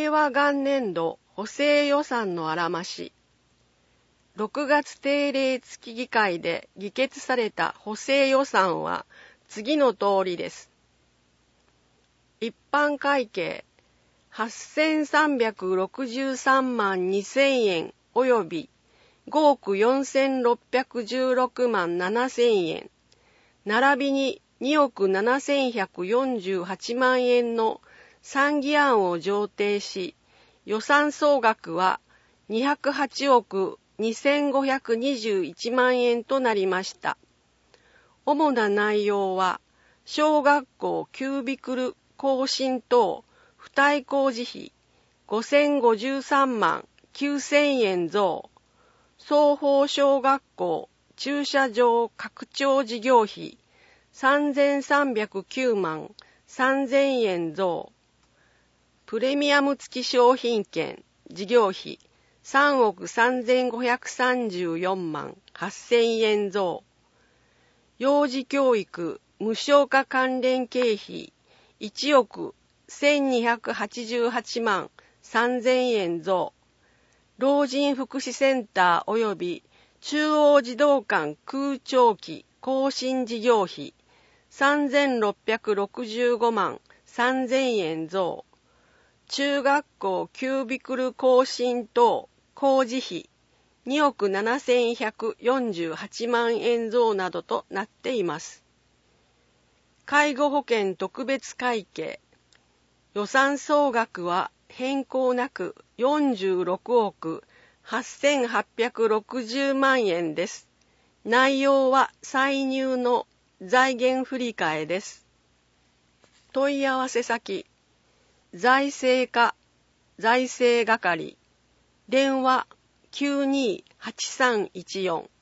令和元年度補正予算のあらまし。6月定例付議会で議決された補正予算は次の通りです。一般会計8363万2000円及び5億4616万7000円、並びに2億7148万円の参議案を上呈し、予算総額は208億2521万円となりました。主な内容は、小学校キュービクル更新等付帯工事費5053万9000円増、双方小学校駐車場拡張事業費3309万3000円増、プレミアム付き商品券事業費3億3534万8000円増、幼児教育無償化関連経費1億1288万3000円増、老人福祉センター及び中央児童館空調機更新事業費3665万3000円増、中学校キュービクル更新等工事費2億7148万円増などとなっています。介護保険特別会計予算総額は変更なく46億8860万円です。内容は歳入の財源振り替えです。問い合わせ先、財政課財政係、電話928314